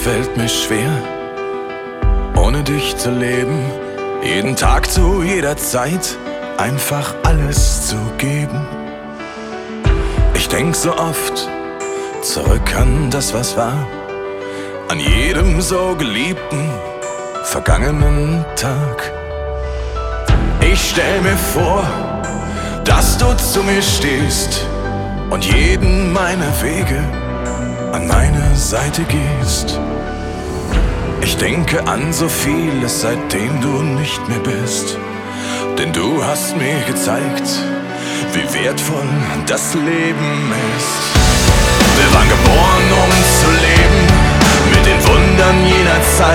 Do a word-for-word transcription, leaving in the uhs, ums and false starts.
fällt mir schwer, ohne dich zu leben, jeden Tag zu jeder Zeit einfach alles zu geben. Ich denk so oft zurück an das, was war, an jedem so geliebten, vergangenen Tag. Ich stell mir vor, dass du zu mir stehst und jeden meiner Wege an meine Seite gehst. Ich denke an so vieles, seitdem du nicht mehr bist, denn du hast mir gezeigt, wie wertvoll das Leben ist. Wir waren geboren, um zu leben, mit den Wundern jener Zeit.